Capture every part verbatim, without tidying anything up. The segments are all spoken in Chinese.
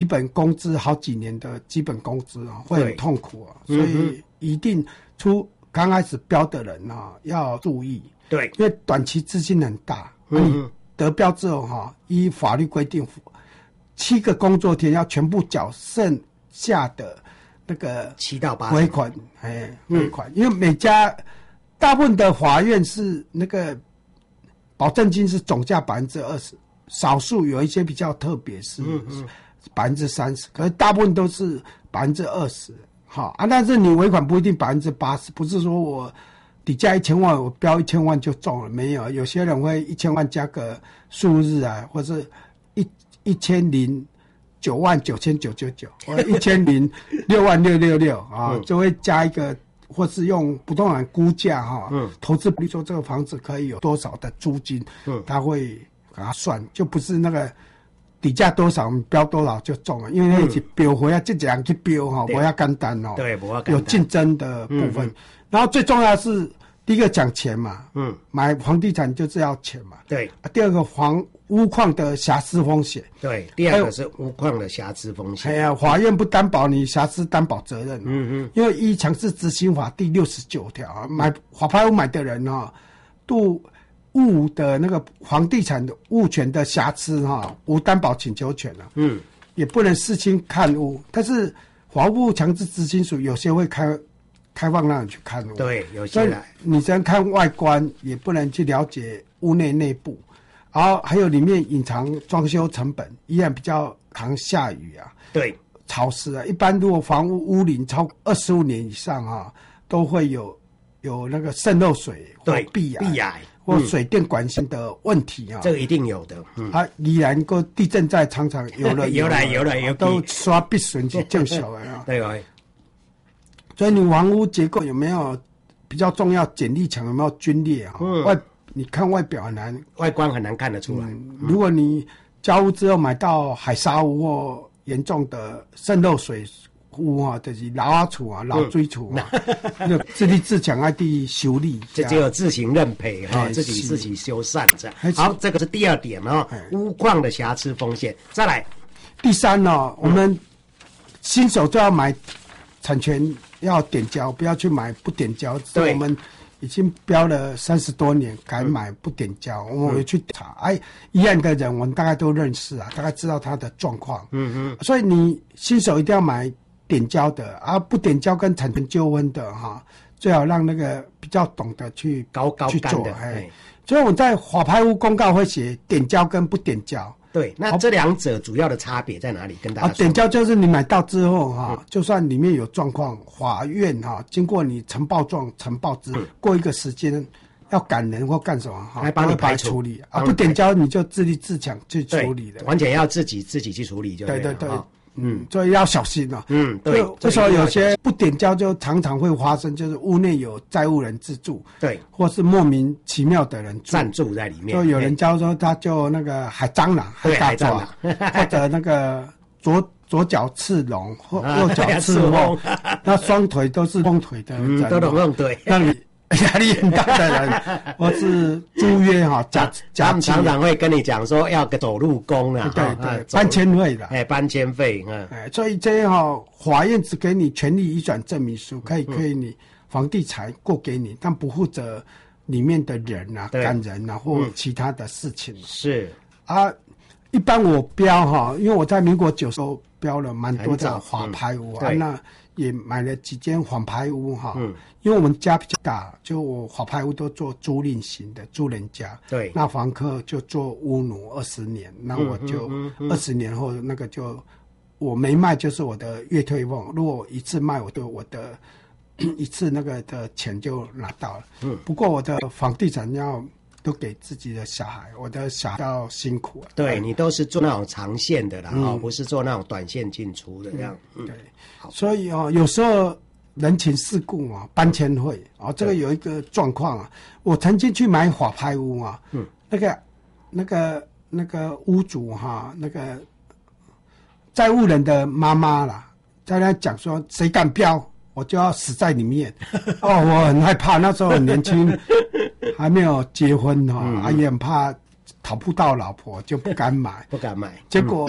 本工资好几年的基本工资啊，会很痛苦啊，所以一定出刚开始标的人啊要注意。 对， 因为短期资金很大，嗯、你得标之后哈，依法律规定，七个工作天要全部缴剩下的那个七到八尾款，哎，尾款，因为每家大部分的法院是那个保证金是总价百分之二十，少数有一些比较特别是百分之三十，可是大部分都是百分之二十。好啊，但是你尾款不一定百分之八十，不是说我底价一千万，我标一千万就中了，没有，有些人会一千万加个数日啊，或是一一千零九万九千九九九，或一千零六万六六六啊，就会加一个，或是用不动产估价哈、啊，嗯，投资比如说这个房子可以有多少的租金，嗯，他会给他算，就不是那个。底价多少，标多少就中了，因为那是标回来这样去标哈，不要简单哦， 对，不要简单， 有竞争的部分。嗯、然后最重要的是第一个讲钱嘛，嗯，买房地产就是要钱嘛， 对。 啊、第二个房屋况的瑕疵风险， 对，第二个是屋况的瑕疵风险。 哎呀，法院不担保你瑕疵担保责任，嗯嗯，因为依强制执行法第六十九条，买法拍屋买的人哈，都。物的那个房地产的物权的瑕疵哈，无担保请求权了、啊。嗯，也不能事先看屋，但是法务部强制执行署有些会开开放让你去看屋。 对，有些来你只能看外观，也不能去了解屋内内部，然后还有里面隐藏装修成本，依然比较常下雨啊， 对， 潮湿啊。一般如果房屋屋龄超过二十五年以上啊，都会有有那个渗漏水或壁癌。 壁癌。 或水电管线的问题啊、嗯， 这个一定有的。嗯， 啊，宜兰个地震在常常有了有来有来有都刷必损是正小的啊。 对啊， 所以你房屋结构有没有比较重要？剪力墙有没有龟裂啊？嗯、外你看外表很难， 外观很难看得出来。 嗯、如果你交屋之后买到海沙屋或严重的渗漏水。屋啊，就是老阿厝啊，老水厝啊，那自立自强爱地修理， 这只有自行认赔哈、哦，自己自己修缮这样。好，这个是第二点哦，屋况的瑕疵风险。再来， 第三呢、哦，我们新手就要买产权要点交，不要去买不点交。对，我们已经标了三十多年，改买不点交，嗯、我们去查，哎，一样的人我们大概都认识啊，大概知道他的状况。嗯嗯，所以你新手一定要买。点交的啊，不点交跟产权纠纷的哈，最好让那个比较懂得去高高去做。 的哎，所以我在法拍屋公告会写点交跟不点交。 对，那这两者主要的差别在哪里？跟大家说。 啊，点交就是你买到之后哈、嗯，就算里面有状况，法院哈经过你呈报状呈报之后、嗯，过一个时间要赶人或干什么哈， 来帮你排处理啊。不点交你就自立自强去处理的， 完全要自己自己去处理就对对对对。 哦嗯，所以要小心啊。 嗯，对。 这时候有些不点交就常常会发生，就是屋内有债务人自住， 对， 或是莫名其妙的人住暂住在里面。 就有人交说他就那个海蟑螂， 对，海蟑螂，或者那个左左脚刺龙，或右脚刺凤，那双腿都是凤腿的人， 嗯，都龙凤腿， 那你压力很大的人，或是租约哈，假假常常会跟你讲说要个走路工啊， 对对，搬迁费的， 哎，搬迁费，嗯， 哎，所以这些哈，法院只给你权利移转证明书，可以可以你房地产过给你，但不负责里面的人啊、干人啊或其他的事情。 是啊，一般我标哈，因为我在民国九十都标了蛮多的法拍屋啊，那也买了几间法拍屋哈。嗯。因为我们家比较大，就我法拍屋都做租赁型的，租人家。对。那房客就做屋奴二十年，那我就二十年后那个就我没卖，就是我的月退俸。如果一次卖，我就我的一次那个的钱就拿到了。嗯。不过我的房地产要都给自己的小孩，我的小孩要辛苦、啊。 对，你都是做那种长线的啦，嗯、哦，不是做那种短线进出的这样。 嗯、对。所以哦，有时候。人情世故啊，搬迁费啊，这个有一个状况啊。我曾经去买法拍屋啊，嗯，那个、那个、那个屋主哈、啊，那个债务人的妈妈啦，在那讲说，谁敢标，我就要死在里面。哦，我很害怕，那时候很年轻，还没有结婚哈、啊，嗯、也很怕讨不到老婆，就不敢买， 不敢买。 结果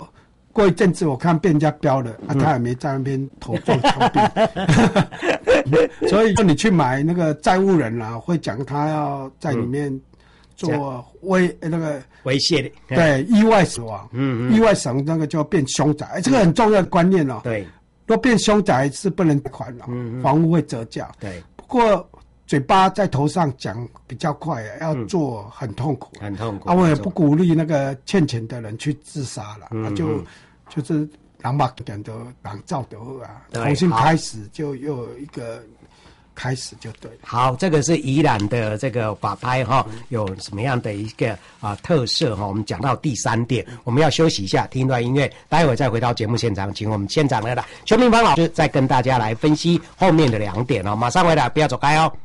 过一阵子我看被人家标了，啊，他也没在那边头撞墙壁，所以说你去买那个债务人啊，会讲他要在里面做危那个危险的， 对，意外死亡，嗯嗯，意外死亡那个就变凶宅，这个很重要的观念哦。 对， 若变凶宅是不能贷款了，嗯，房屋会折价。对，不过嘴巴在头上讲比较快，要做很痛苦， 很痛苦。 啊，我也不鼓励那个欠钱的人去自杀了，嗯、啊，就就是人把讲的人造的啊，重新开始就又有一个开始就对了。 好，这个是宜兰的这个法拍哈，有什么样的一个啊特色哈？我们讲到第三点，我们要休息一下，听一段音乐，待会再回到节目现场，请我们现场的邱明芳老师再跟大家来分析后面的两点哦。马上回来，不要走开哦。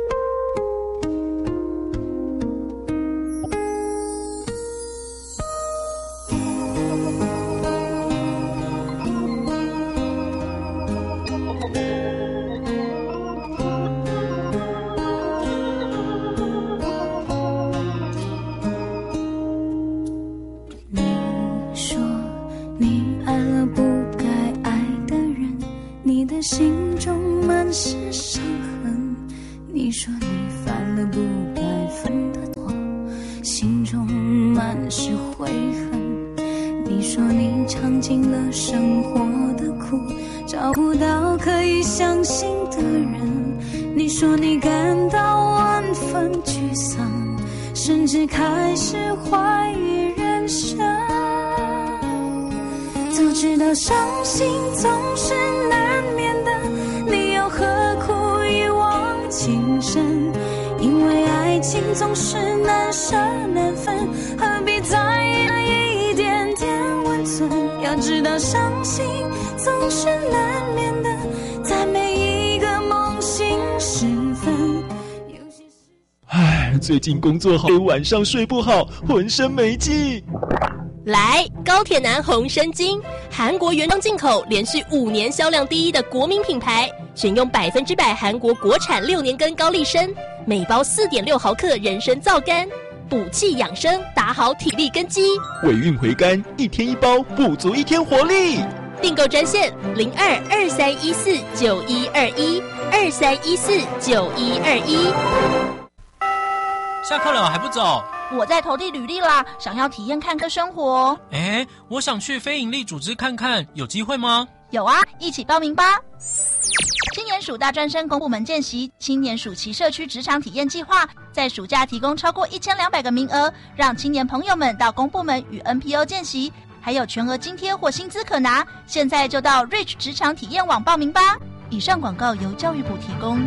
最近工作好，晚上睡不好，浑身没劲。 来，高铁男红参精，韩国原装进口，连续五年销量第一的国民品牌，选用百分之百韩国国产六年根高丽参，每包四点六毫克人参皂苷，补气养生，打好体力根基。 尾韵回甘，一天一包，补足一天活力。 订购专线零二二三一四九一二一二三一四九一二一。 下课了还不走？ 我在投递履历啦，想要体验看客生活。 哎，我想去非营利组织看看，有机会吗？ 有啊，一起报名吧！青年署大专生公部门见习青年暑期社区职场体验计划，在暑假提供超过一千两百个名额，让青年朋友们到公部门与 N P O 见习，还有全额津贴或薪资可拿。现在就到 Reach 职场体验网报名吧。以上广告由教育部提供。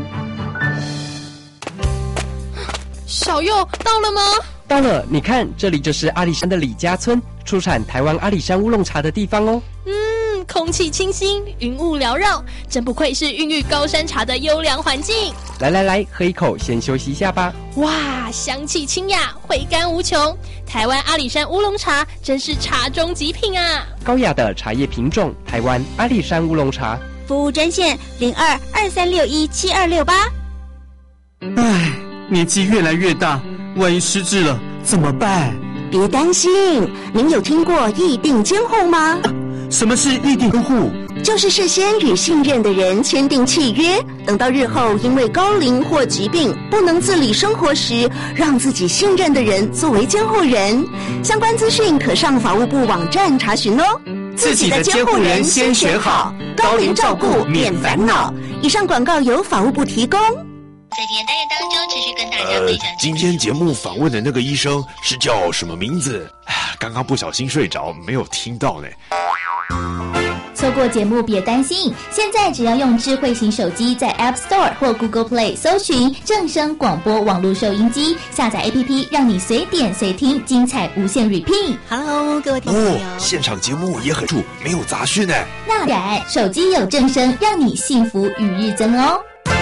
小佑到了吗？ 到了，你看，这里就是阿里山的李家村，出产台湾阿里山乌龙茶的地方哦。 嗯，空气清新，云雾缭绕，真不愧是孕育高山茶的优良环境。 来来来，喝一口，先休息一下吧。 哇，香气清雅，回甘无穷。台湾阿里山乌龙茶真是茶中极品啊！ 高雅的茶叶品种，台湾阿里山乌龙茶。 服务专线零二二三六一七二六八。 唉，年纪越来越大，万一失智了怎么办？ 别担心，您有听过议定监护吗？ 啊，什么是议定监护？ 就是事先与信任的人签订契约，等到日后因为高龄或疾病不能自理生活时，让自己信任的人作为监护人。相关资讯可上法务部网站查询哦。 自己的监护人先选好，高龄照顾免烦恼。 以上广告由法务部提供。 在今天单元当中，持续跟大家分享。 呃，今天节目访问的那个医生是叫什么名字？刚刚不小心睡着，没有听到呢。 错过节目别担心，现在只要用智慧型手机在 App Store 或 Google Play 搜寻正声广播网络收音机，下载 A P P， 让你随点随听，精彩无限 repeat。Hello， 各位听众朋友， 哦，现场节目也很住，没有杂讯呢。 那然，手机有正声，让你幸福与日增哦。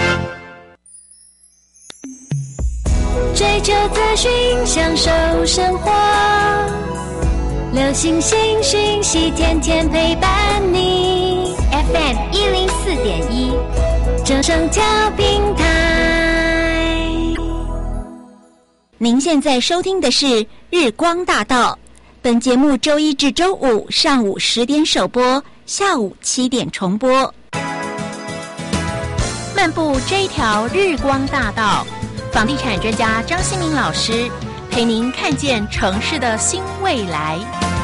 追求资讯，享受生活，流行新讯息，天天陪伴你。F M 一零四点一，正声调频台。 您现在收听的是日光大道本节目周一至周五上午十点首播，下午七点重播。漫步这一条日光大道，房地产专家张新民老师陪您看见城市的新未来。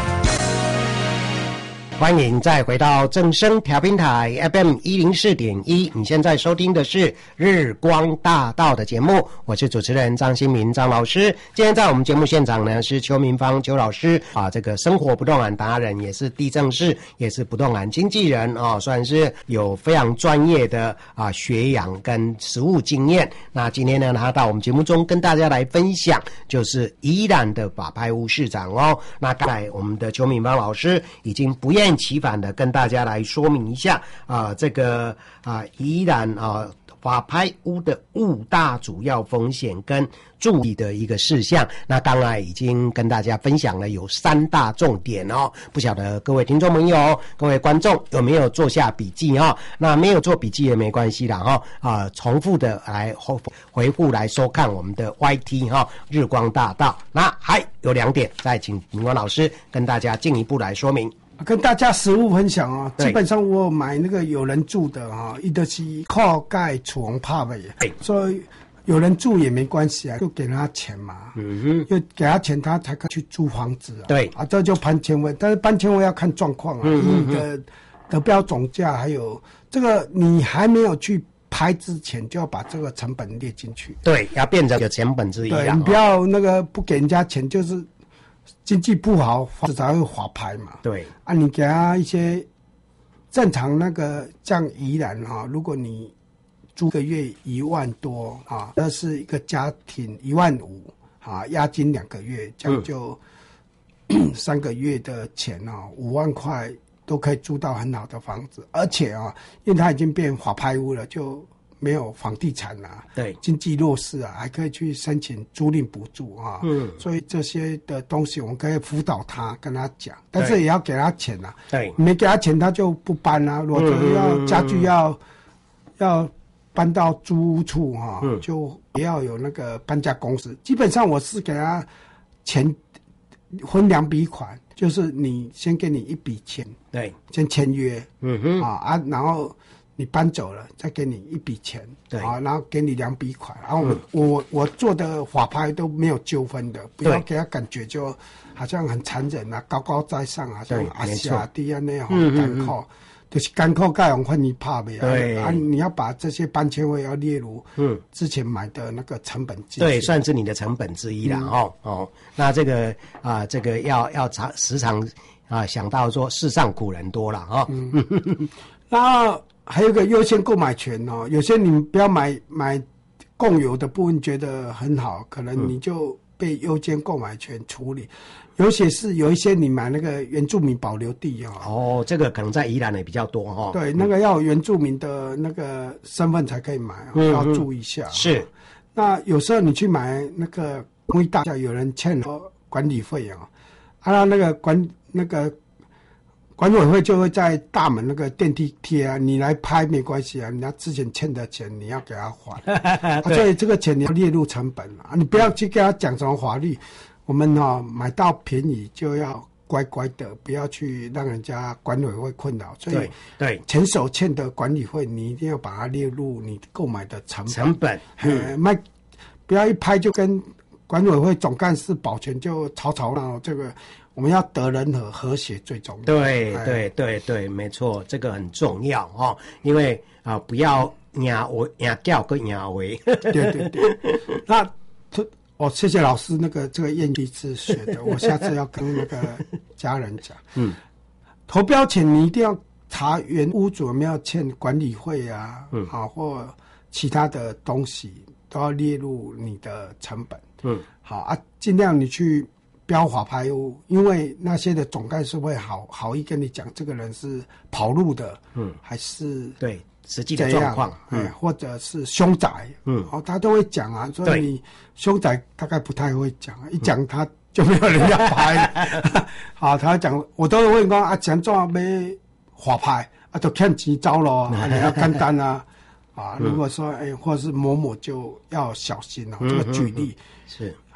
欢迎再回到正声调频台 F M 一零四点一，你现在收听的是日光大道的节目，我是主持人张新民张老师。今天在我们节目现场呢是邱明芳邱老师啊，这个生活不动产达人，也是地政士，也是不动产经纪人啊，算是有非常专业的啊学养跟实务经验。那今天呢，他到我们节目中跟大家来分享，就是宜兰的法拍屋市场哦。那刚才我们的邱明芳老师已经不厌其烦的跟大家来说明一下啊、呃，这个啊、呃、宜兰啊法拍屋的五大主要风险跟注意的一个事项。那刚才已经跟大家分享了有三大重点哦，不晓得各位听众朋友、各位观众有没有做下笔记哦？那没有做笔记也没关系啦哈啊、呃，重复的来回复来收看我们的 Y T 哈、哦、日光大道。那还有两点，再请明光老师跟大家进一步来说明。 跟大家实物分享啊，基本上我买那个有人住的啊，伊都是靠盖厝房拍的，所以有人住也没关系啊，就给他钱嘛，嗯哼，就给他钱，他才可以去租房子啊，对啊，这就搬迁位，但是搬迁位要看状况啊，嗯嗯嗯，你的得标总价还有这个你还没有去拍之前，就要把这个成本列进去，对，要变成有成本之一啊，对，你不要那个不给人家钱，就是经济不好，房子才会滑拍嘛。对啊，你给他一些正常那个像宜兰哈，如果你租个月一万多啊，那是一个家庭一万五啊，押金两个月，这样就、嗯、三个月的钱啊，五万块都可以租到很好的房子，而且啊，因为它已经变法拍屋了，就没有房地产啊，对，经济弱势啊，还可以去申请租赁补助啊，嗯，所以这些的东西我们可以辅导他，跟他讲，但是也要给他钱啊，对，没给他钱他就不搬啊，如果要家具要、嗯、要搬到租屋处哈、啊嗯，就也要有那个搬家公司。基本上我是给他钱分两笔款，就是你先给你一笔钱，对，先签约，嗯哼啊啊，然后你搬走了，再给你一笔钱，对啊，然后给你两笔款，然后我、嗯、我我做的法拍都没有纠纷的，不要给他感觉就好像很残忍啊，高高在上啊，像阿下低啊那样干扣，就是干扣盖用换你怕呗，对啊，你要把这些搬迁费要列入嗯之前买的那个成本之一，对，算是你的成本之一啦、嗯、哦哦，那这个啊、呃、这个要要常时常啊想到说世上苦人多了哈、哦，嗯，然后。还有一个优先购买权哦，有些你不要买买共有的部分觉得很好，可能你就被优先购买权处理。尤其是有一些你买那个原住民保留地哦，哦，这个可能在宜兰也比较多哦。对，那个要有原住民的那个身份才可以买、哦嗯，要注意一下、哦。是，那有时候你去买那个公益大厦，有人欠管理费哦，啊，那个管那个。管委会就会在大门那个电梯贴啊，你来拍没关系啊，人家之前欠的钱你要给他还，啊、所以这个钱你要列入成本啊，你不要去跟他讲什么法律，我们哦买到便宜就要乖乖的，不要去让人家管委会困扰，所以对前手欠的管理费你一定要把它列入你购买的成本，成本，嗯，卖不要一拍就跟管委会总干事保全就吵吵闹，这个。我们要得人和和谐最重要。对对对对，没错，这个很重要哦。因为啊、呃，不要压我压掉跟压为。对对对，那哦，谢谢老师那个这个验地字学的，我下次要跟那个家人讲。嗯，投标前你一定要查原屋主有没有欠管理费啊，嗯，啊或其他的东西都要列入你的成本。嗯，好啊，尽量你去。标法拍屋，因为那些的总干事会好好意跟你讲，这个人是跑路的，嗯，还是对实际的状况，嗯，或者是凶宅，嗯，哦，他都会讲啊，所以你凶宅大概不太会讲，一讲他就没有人要拍了。好，他讲我都会讲啊，讲怎要法拍啊，就欠钱走咯，啊，你要简单啊，啊，如果说哎，或者是某某就要小心哦，这个举例是。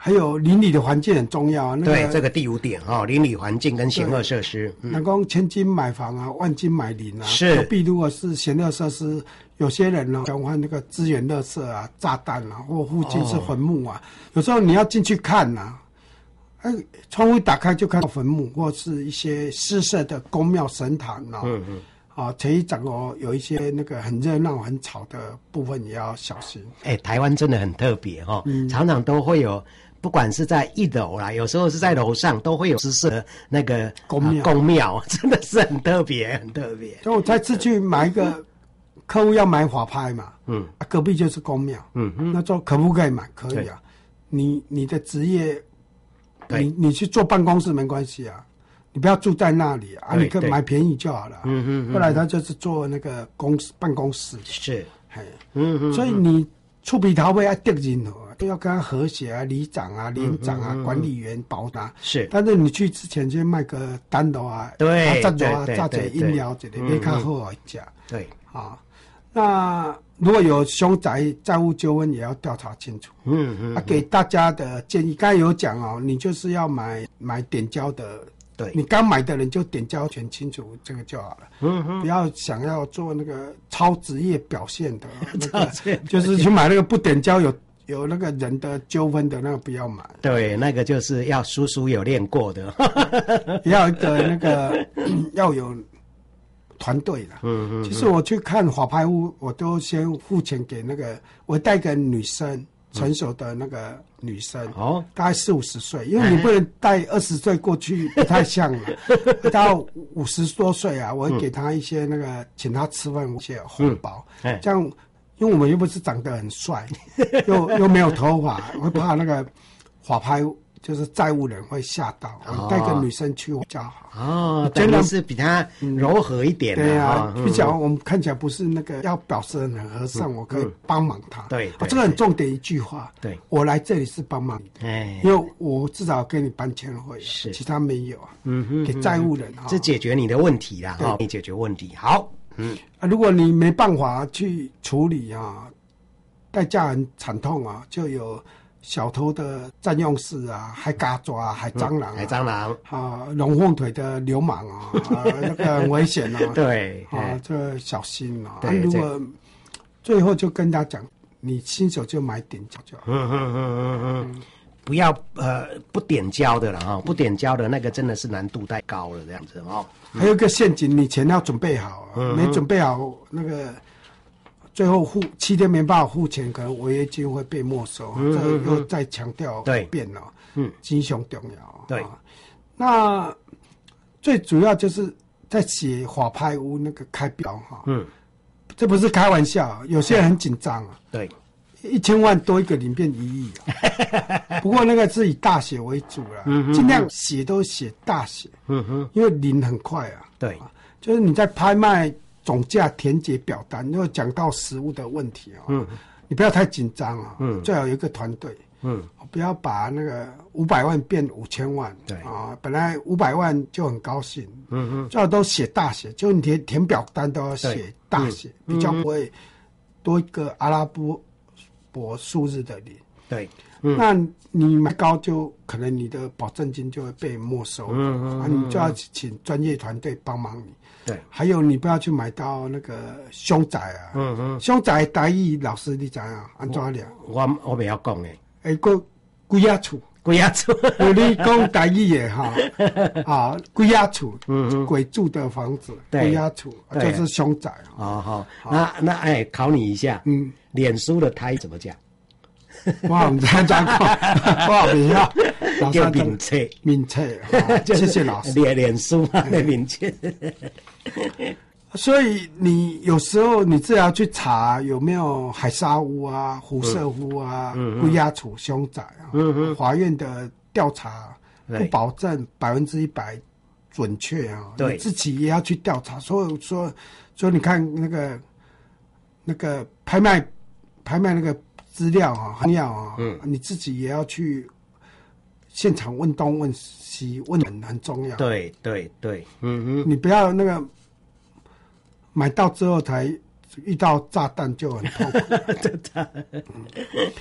还有邻里的环境很重要。那个、 对，这个第五点哈、哦，邻里环境跟险恶设施。 那讲千金买房啊，万金买邻啊。 是。 隔壁如果是险恶设施，有些人呢，讲话那个资源垃圾啊、炸弹啊，或附近是坟墓啊，哦、有时候你要进去看呐、啊，哎，窗户打开就看到坟墓，或是一些失色的宫庙神坛啊。嗯嗯。啊，前一长哦，有一些那个很热闹、很吵的部分也要小心。 哎，台湾真的很特别哈、哦嗯，常常都会有。不管是在一楼啦，有时候是在楼上，都会有失色的那个宫庙， 宫庙真的是很特别，很特别。 就我再次去买一个客户要买法拍嘛，嗯，啊、隔壁就是宫庙，嗯嗯，那说可不可以买？可以啊，你你的职业，你你去做办公室没关系啊，你不要住在那里啊，你可以买便宜就好了。嗯嗯，后来他就是做那个公司办公室， 是， 嘿，嗯嗯，所以你触鼻头尾要得任何。都要跟他和谐啊，里长啊、连长啊、嗯嗯嗯、管理员保他是， 但是你去之前先卖个单楼啊， 对， 炸酒啊、炸酒饮料之类，别看好一家。 对， 啊，那如果有凶宅、债务纠纷，也要调查清楚。嗯嗯，啊，给大家的建议，刚才有讲哦，你就是要买买点交的。 对， 你刚买的人就点交全清楚，这个就好了。嗯哼，不要想要做那个超职业表现的，那个就是去买那个不点交有有那个人的纠纷的那个不要买。 对，那个就是要叔叔有练过的， 要一个那个要有团队的。嗯嗯。其实我去看法拍屋，我都先付钱给那个，我带个女生。成熟的那个女生哦，大概四五十岁，因为你不能带二十岁过去，不太像了。到五十多岁啊，我会给她一些那个，请她吃饭一些红包，嗯、这样，因为我们又不是长得很帅，又又没有头发，我会怕那个法拍就是债务人会吓到，我带个女生去比较好。 哦，真的是比她柔和一点的。 对啊，比较我们看起来不是那个要表示很和善，我可以帮忙她。 对， 这个很重点一句话。 对， 我来这里是帮忙你的，因为我至少给你搬迁费， 是其他没有啊。嗯哼，给债务人啊， 这解决你的问题啦，哈，你解决问题。好， 嗯，如果你没办法去处理啊，代价很惨痛啊，就有。小偷的占用室啊，海嘎抓、海蟑螂、啊嗯、海蟑螂啊，龙凤腿的流氓啊，啊那个很危险啊。 对啊，这小心啊。啊如果最后就跟他讲，你新手就买点胶就好。 嗯嗯嗯嗯嗯，不要呃不点胶的了哈，不点胶的那个真的是难度太高了，这样子哦。 还有一个陷阱，你钱要准备好，嗯、没准备好那个。最后付七天没办法付钱，可能违约金会被没收。嗯、这个又再强调一遍了。嗯，金熊重要。 对， 啊、那最主要就是在写法拍屋那个开标哈。嗯，这不是开玩笑，有些人很紧张啊。 对， 一千万多一个零变一亿、啊。不过那个是以大写为主了，嗯、尽量写都写大写。嗯哼，因为零很快啊。 对， 啊、就是你在拍卖。总价填解表单，如果讲到实物的问题啊、哦，嗯，你不要太紧张啊，嗯，最好有一个团队，嗯，不要把那个五百万变五千万， 对啊，本来五百万就很高兴，嗯嗯，最好都写大写，就你填填表单都要写大写，嗯、比较不会多一个阿拉伯伯数字的零， 对， 嗯、那你买高就可能你的保证金就会被没收，嗯嗯，啊，你就要请专业团队帮忙你。 对， 还有你不要去买到那个凶宅啊，嗯嗯，凶宅台语老师你知啊？安怎了？ 我我不要讲诶， 诶，个鬼仔厝， 鬼仔厝， 有你讲台语诶哈，啊，鬼仔厝，嗯嗯，鬼住的房子，鬼仔厝就是凶宅啊。 哦好，那那哎，考你一下，嗯，脸书的台怎么讲？ 哇，唔知怎讲，我不要。 叫名册， 名册，谢谢老师。 脸脸书嘛，那名册。 所以你有时候你自己要去查有没有海沙屋啊、湖社屋啊、龟鸭处凶宅啊。嗯嗯。法院的调查不保证百分之一百准确啊，你自己也要去调查。所以说，所以你看那个那个拍卖拍卖那个资料啊、很要啊，嗯，你自己也要去。现场问东问西，问很很重要。 对对对，嗯哼， 你不要那个买到之后才遇到炸弹就很痛苦。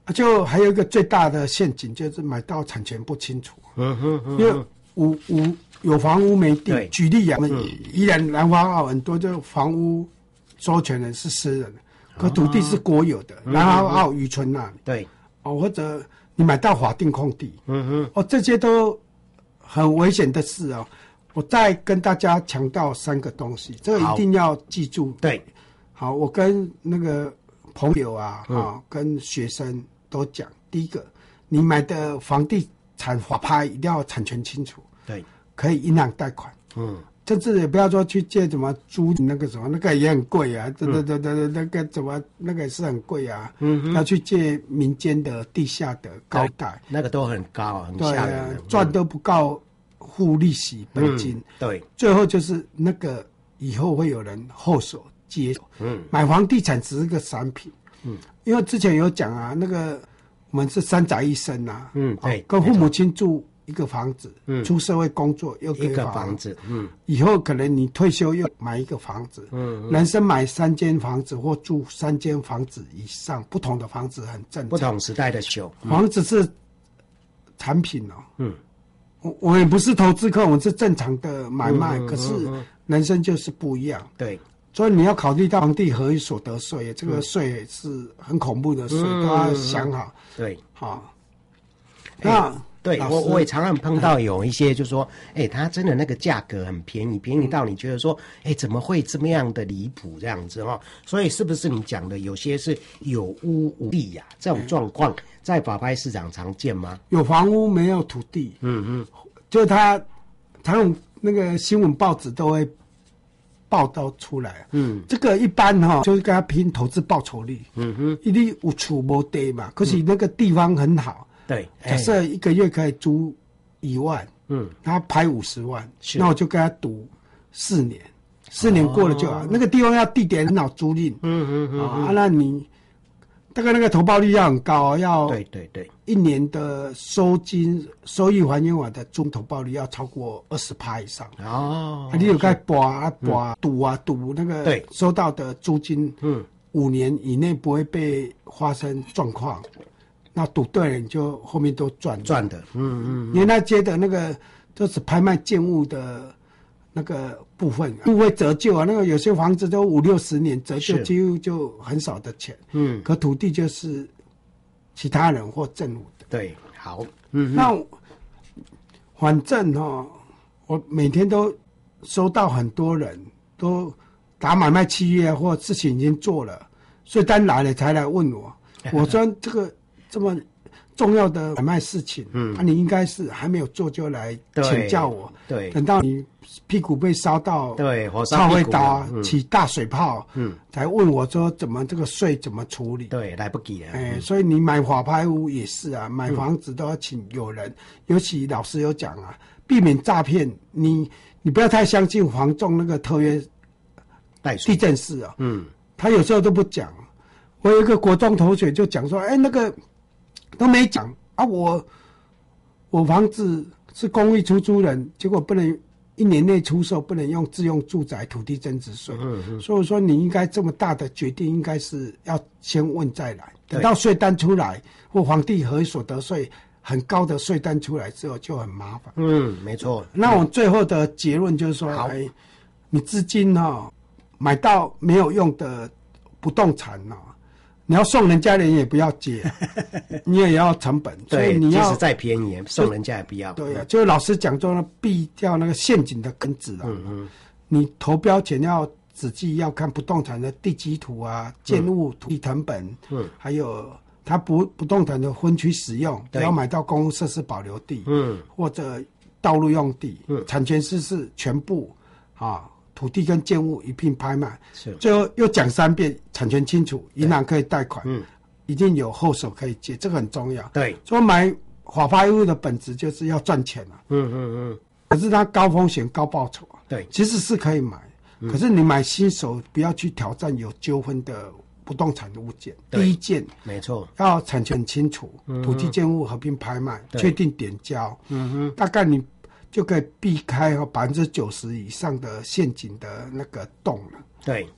就还有一个最大的陷阱就是买到产权不清楚， 嗯哼嗯哼， 因为无无有房屋没地。举例啊， 嗯、 依然南方澳很多就房屋收权人是私人的，可土地是国有的，南方澳渔村那里。 对， 哦，或者你买到法定空地， 嗯哼， 哦，这些都很危险的事哦。我再跟大家强调三个东西，这个一定要记住。 对， 好，我跟那个朋友啊， 嗯、 啊，跟学生都讲，第一个，你买的房地产法拍一定要产权清楚， 对， 可以银行贷款， 嗯， 甚至也不要说去借什么租那个什么，那个也很贵啊，对对对对对，那个怎么那个也是很贵啊，嗯，要去借民间的地下的高贷， 那个都很高，很吓人的， 赚、啊、都不够付利息本金、 嗯，对， 最后就是那个以后会有人后手接手，嗯，买房地产只是个产品。嗯，因为之前有讲啊，那个我们是三宅一生啊， 嗯，对， 哦、跟父母亲住一个房子， 嗯， 出社会工作又一个房子，嗯， 以后可能你退休又买一个房子，嗯，人生买三间房子或住三间房子以上，不同的房子很正常， 不同时代的修、 嗯、房子是产品哦， 嗯， 我我也不是投资客，我们是正常的买卖， 嗯、 可是人生就是不一样， 对。 所以你要考虑到房地合一所得税，这个税是很恐怖的税， 嗯、 都要想好。 对， 好。 那、欸、对我我也常常碰到有一些就说，哎、欸，它真的那个价格很便宜，便宜到你觉得说，哎、欸，怎么会这么样的离谱这样子哈？所以是不是你讲的有些是有屋无地呀、啊？这种状况在法拍市场常见吗？ 有房屋没有土地， 嗯嗯， 就他他用那个新闻报纸都会报道出来， 嗯， 这个一般哈、哦，就是跟他拼投资报酬率， 嗯哼， 一定有厝无地嘛，可是那个地方很好， 嗯、对， 假设一个月可以租一万， 嗯， 他拍五十万，那我就跟他赌四年，四年过了就好，哦、那个地方要地点很好租赁， 嗯嗯嗯， 啊，那你大概那个投报率要很高，要对对对， 一年的收金收益还原法的中投报率要超过二十趴以上哦。 啊，你有该博啊博赌啊赌那个对收到的租金， 嗯， 五年以内不会被发生状况，那赌对了你就后面都赚赚的，嗯嗯。 因为那接的那个就是拍卖建物的那个部分，不会折旧啊。那个有些房子都五六十年折旧，几乎就很少的钱。 嗯， 可土地就是其他人或政府的。 对，好，嗯， 那反正哈、哦，我每天都收到很多人都打买卖契约或事情已经做了，税单来了才来问我。我说这个这么重要的买卖事情，嗯，啊，你应该是还没有做就来请教我， 对， 等到你屁股被烧到， 对，火烧屁股刀、嗯、起大水泡， 嗯， 才问我说怎么这个税怎么处理？ 对，来不及了。 哎、嗯，所以你买法拍屋也是啊，买房子都要请有人，嗯、尤其老师有讲啊，避免诈骗，你你不要太相信房仲那个特约地震师啊， 嗯， 他有时候都不讲。我有一个国中同学就讲说，哎，那个都没讲啊，我我房子是公寓出租人，结果不能一年内出售，不能用自用住宅土地增值税。 嗯嗯。 所以说你应该这么大的决定，应该是要先问再来，等到税单出来或房地合一所得税很高的税单出来之后就很麻烦。 嗯，没错。 那我最后的结论就是说，哎，你资金哦买到没有用的不动产哦。你要送人家人也不要接，你也要成本，所以你要即使再便宜，送人家也不要。 对呀、啊，就是老师讲说呢，避掉那个陷阱的根子啊。 嗯嗯。 你投标前要仔细要看不动产的地基图啊、建物土地成本， 嗯， 还有它不不动产的分区使用，不要买到公共设施保留地， 嗯， 或者道路用地， 嗯， 产权是是全部啊。土地跟建物一并拍卖， 是最后又讲三遍，产权清楚，银行可以贷款， 嗯， 一定有后手可以借，这个很重要。 对， 所以买法拍屋的本质就是要赚钱啊， 嗯嗯嗯， 可是它高风险高报酬啊， 对， 其实是可以买，嗯、可是你买新手不要去挑战有纠纷的不动产的物件，第一件没错， 要产权清楚， 嗯、 土地建物合并拍卖，确定点交， 嗯哼， 大概你。就可以避开百分之九十以上的陷阱的那个洞了。 对，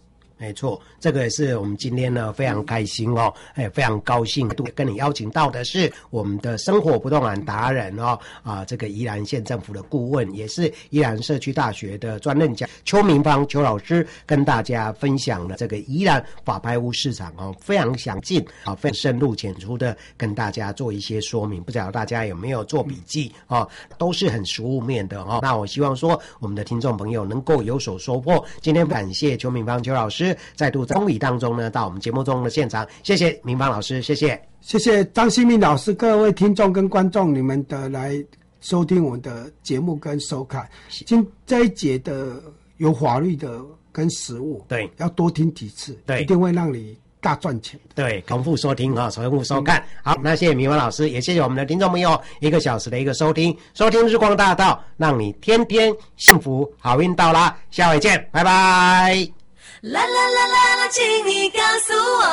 没错，这个也是我们今天呢非常开心哦，哎，非常高兴跟你邀请到的是我们的生活不动产达人哦，啊，这个宜兰县政府的顾问，也是宜兰社区大学的专任讲邱明芳邱老师，跟大家分享了这个宜兰法拍屋市场哦，非常详尽啊，非常深入浅出的跟大家做一些说明，不知道大家有没有做笔记哦，都是很实务面的哦。那我希望说我们的听众朋友能够有所收获。今天感谢邱明芳邱老师再度在公礼当中呢，到我们节目中的现场，谢谢明芳老师，谢谢， 谢谢张新民老师，各位听众跟观众，你们的来收听我们的节目跟收看。今这一节的有法律的跟实务， 对， 要多听几次， 对， 一定会让你大赚钱。 对，重复收听啊，重复收看。好，那谢谢明芳老师，也谢谢我们的听众朋友一个小时的一个收听，收听日光大道，让你天天幸福，好运到啦，下回见，拜拜。 啦啦啦啦啦，请你告诉我，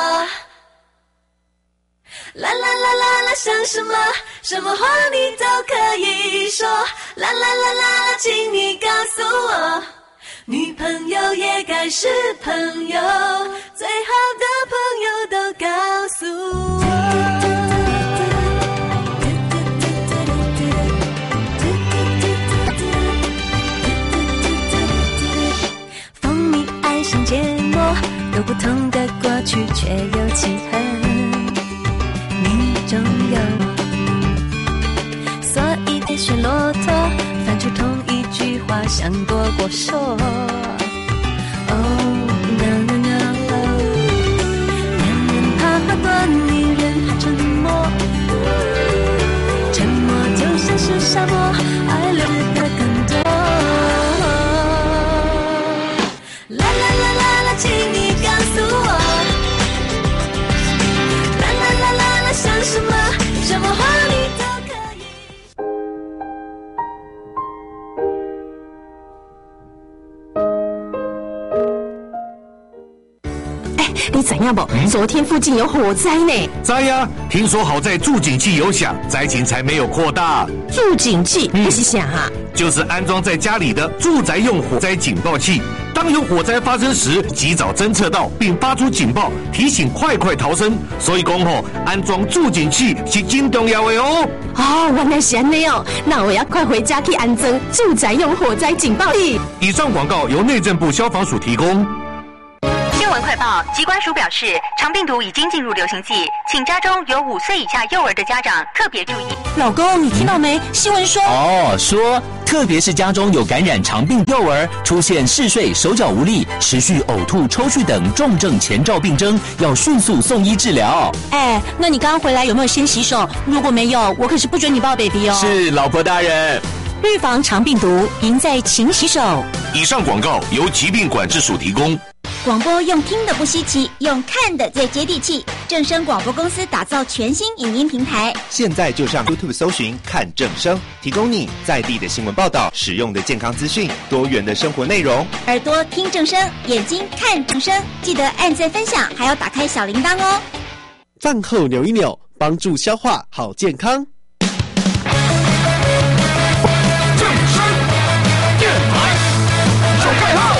啦啦啦啦啦，想什么？什么话你都可以说，啦啦啦啦啦，请你告诉我，女朋友也该是朋友，最好的朋友都告诉我。蜂蜜爱像芥末，有不同的过去，却有契合。你中有，所以别学骆驼，翻出同一句话，像躲过说。Oh no no no， 男人怕怕多，女人怕沉默，沉默就像是沙漠，爱流的更多。啦啦啦啦啦，请你告诉我，啦啦啦啦啦，想什么？什么话你都可以。 你怎样不？昨天附近有火灾呢。 灾呀！听说好在住警器有响，灾情才没有扩大。 住警器那是啥啊？ 就是安装在家里的住宅用火灾警报器。当有火灾发生时，及早侦测到并发出警报，提醒快快逃生。所以讲吼，安装住警器是真重要的哦。 哦，原来是安尼哦，那我要快回家去安装住宅用火灾警报器。 以上广告由内政部消防署提供。 新闻快报，疾管署表示，肠病毒已经进入流行季，请家中有五岁以下幼儿的家长特别注意。 老公，你听到没？新闻说哦，说特别是家中有感染肠病幼儿，出现嗜睡、手脚无力、持续呕吐、抽搐等重症前兆病征，要迅速送医治疗。 哎，那你刚刚回来有没有先洗手？如果没有，我可是不准你抱 baby 哦。 是，老婆大人。 预防肠病毒，赢在勤洗手。 以上广告由疾病管制署提供。 广播用听的不稀奇，用看的最接地气。正声广播公司打造全新影音平台， 现在就上 YouTube 搜寻看正声，提供你在地的新闻报道、实用的健康资讯、多元的生活内容。 耳朵听正声，眼睛看正声，记得按赞分享，还要打开小铃铛哦。 饭后扭一扭，帮助消化，好健康。 正声电台手盖号。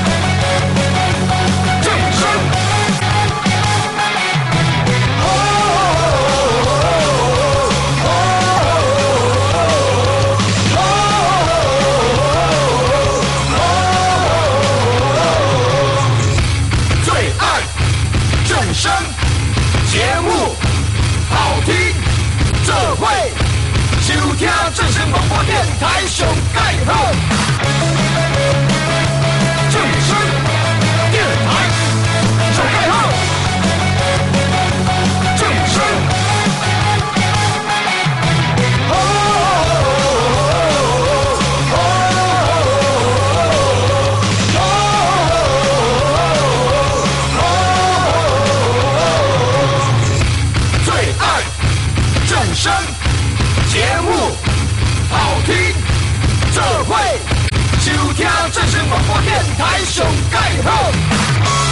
声节目好听，这会收听正声广播电台上盖好。正声电台上盖好。正声。哦哦正声节目好听，这会收听正声广播电台上盖好。